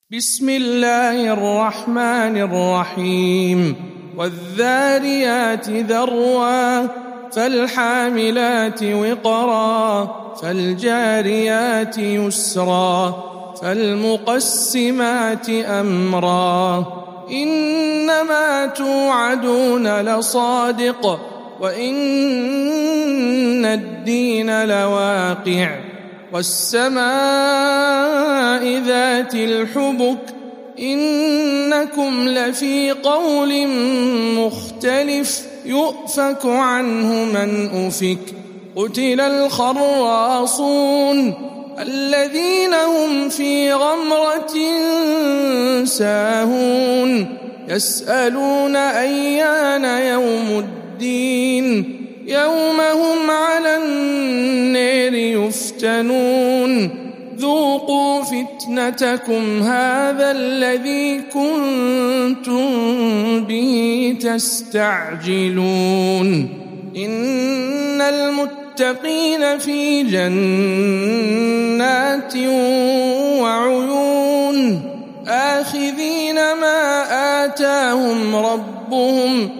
بسم الله الرحمن الرحيم والذاريات ذروا فالحاملات وقرا فالجاريات يسرا فالمقسمات أمرا إنما توعدون لصادق وإن الدين لواقع والسماء ذات الحبك إنكم لفي قول مختلف يؤفك عنه من أفك قتل الخراصون الذين هم في غمرة ساهون يسألون أيان يوم الدين يوم هم على النار يفتنون ذوقوا فتنتكم هذا الذي كنتم به تستعجلون إن المتقين في جنات وعيون آخذين ما آتاهم ربهم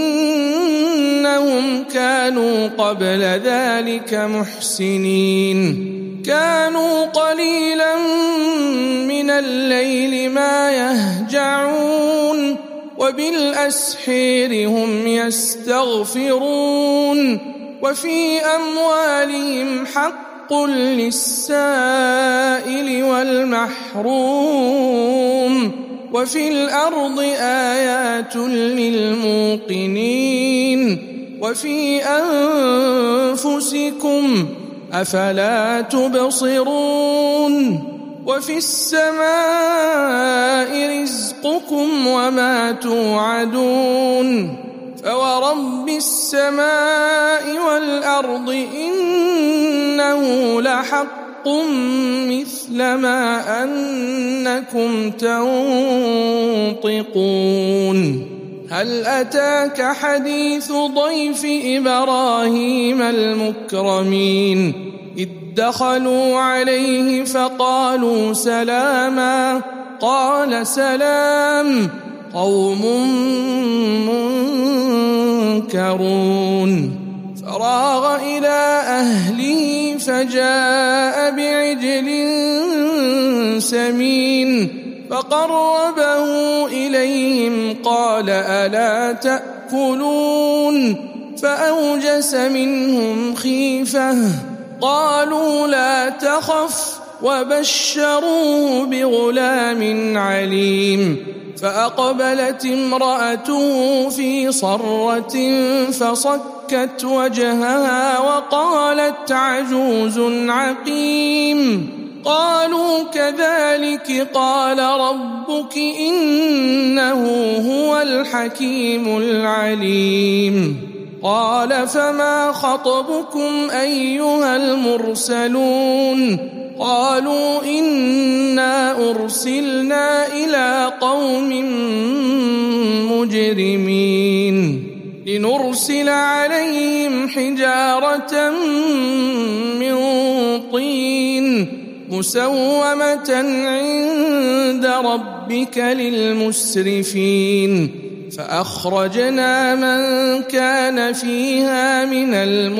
إنهم كانوا قبل ذلك محسنين كانوا قليلا من الليل ما يهجعون وبالأسحير هم يستغفرون وفي أموالهم حق للسائل والمحروم وفي الأرض آيات للموقنين وفي أنفسكم أفلا تبصرون وفي السماء رزقكم وما توعدون فورب السماء والأرض إنه لحق مثل ما أنكم تنطقون هل أتاك حديث ضيف إبراهيم المكرمين إذ دخلوا عليه فقالوا سلاما قال سلام قوم منكرون فراغ إلى أهله فجاء بعجل سمين فقربه إليهم قال ألا تأكلون فأوجس منهم خيفة قالوا لا تخف وبشروه بغلام عليم فأقبلت امرأته في صرة فصكت وجهها وقالت عجوز عقيم قالوا كذلك قال ربك إنه هو الحكيم العليم قال فما خطبكم أيها المرسلون قالوا إنا أرسلنا إلى قوم مجرمين لنرسل عليهم حجارة من طين مسومة عند ربك للمسرفين فأخرجنا من كان فيها من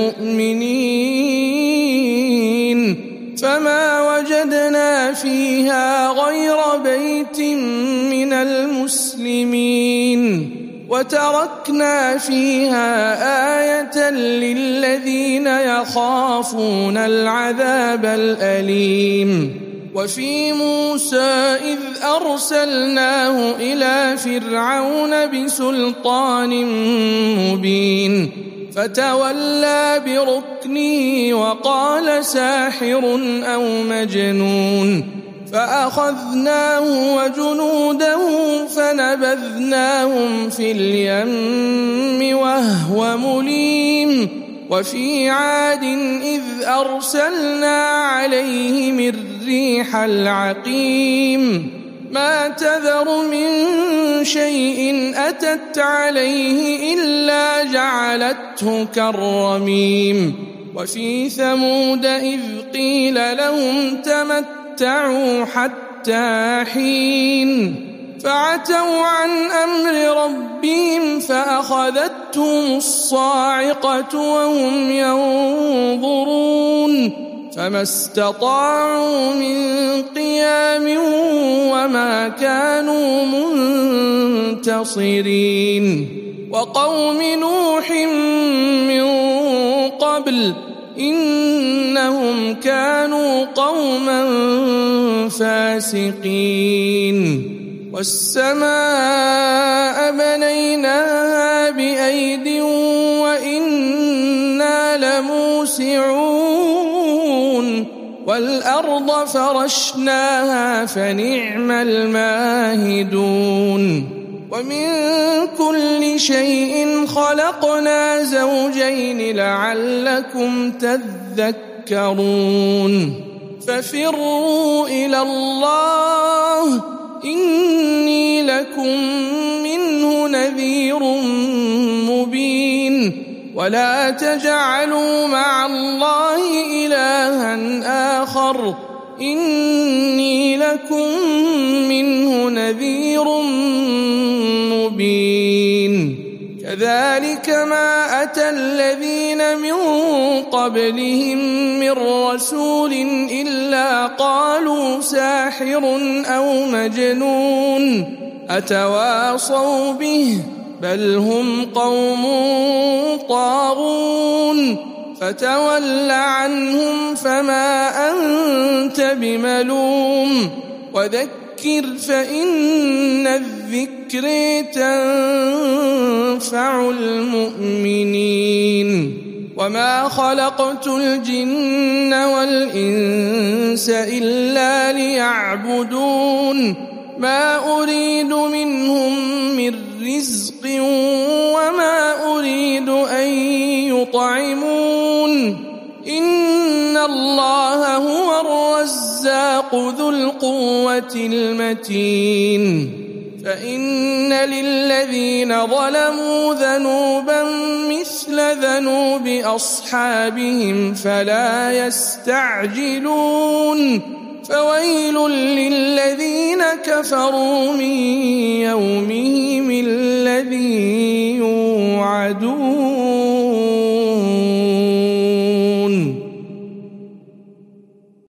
المؤمنين فما وجدنا فيها غير بيت من المسلمين وتركنا فيها آية للذين يخافون العذاب الأليم وفي موسى إذ أرسلناه إلى فرعون بسلطان مبين فتولى بركنه وقال ساحر أو مجنون فأخذناه وجنوده فنبذناهم في اليم وهو مليم وفي عاد إذ أرسلنا عليهم الريح العقيم ما تذر من شيء أتت عليه إلا جعلته كالرميم وفي ثمود إذ قيل لهم تمتعوا حتى حتى حين فعتوا عن أمر ربهم فأخذتهم الصاعقة وهم ينظرون فما استطاعوا من قيام وما كانوا منتصرين وقوم نوح من قبل إنهم كانوا قوما فاسقين والسماء بنيناها بأيد وإنا لموسعون والأرض فرشناها فنعم الماهدون ومن كل شيء خلقنا زوجين لعلكم تذكرون ففروا إلى الله إني لكم منه نذير مبين ولا تجعلوا مع الله إلها آخر إني لكم منه نذير مبين كذلك ما أتى الذين من قبلهم من رسول إلا قالوا ساحر أو مجنون أتواصوا به بل هم قوم طاغون فتول عنهم فما أنت بملوم وذكر فإن الذكر تنفع المؤمنين وما خلقت الجن والإنس إلا ليعبدون ما أريد منهم من رزق وما أريد أن يطعمون إن الله هو الرزاق ذو القوة المتين فإن للذين ظلموا ذنوبا مثل ذنوب أصحابهم فلا يستعجلون فويل للذين كفروا من يومهم الذي يوعدون